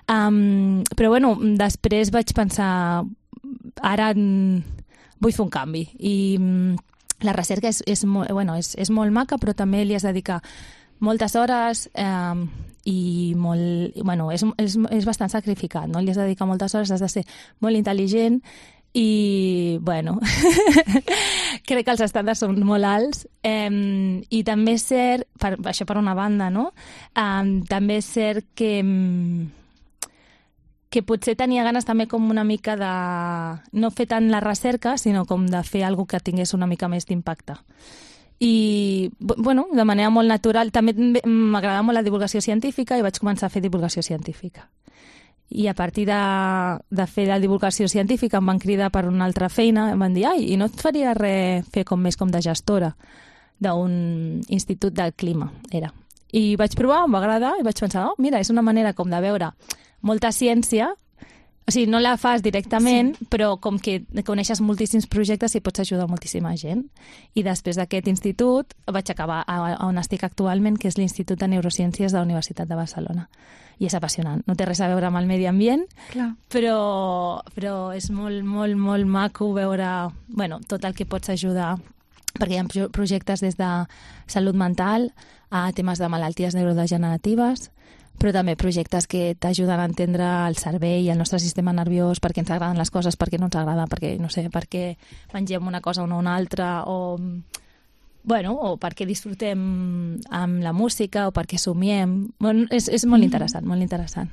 Però bueno, després vaig pensar, ara vull fer un canvi. I la recerca és molt maca, però també li has de dedicar moltes hores i és bastant sacrificat, no? Li has de dedicar moltes hores, has de ser molt intel·ligent i, bueno, crec que els estàndards són molt alts i també és cert, això per una banda, no? També és cert que potser tenia ganes també com una mica de no fer tant la recerca, sinó com de fer alguna que tingués una mica més d'impacte. I, bueno, de manera molt natural, també m'agradava molt la divulgació científica i vaig començar a fer divulgació científica. I a partir de fer la divulgació científica em van cridar per una altra feina, em van dir, i no et faria res fer més com de gestora d'un institut del clima, era. I vaig provar, em va agradar i vaig pensar, mira, és una manera com de veure molta ciència, o sigui, no la fas directament, sí, però com que coneixes moltíssims projectes i pots ajudar moltíssima gent. I després d'aquest institut vaig acabar on estic actualment, que és l'Institut de Neurociències de la Universitat de Barcelona. I és apassionant. No té res a veure amb el medi ambient, però és molt, molt, molt maco veure tot el que pots ajudar, perquè hi ha projectes des de salut mental a temes de malalties neurodegeneratives, però també projectes que t'ajuden a entendre el cervell i el nostre sistema nerviós, per què ens agraden les coses, per què no ens agrada, per què mengem una cosa o no una altra, o per què disfrutem amb la música, o per què somiem. És molt interessant, molt interessant.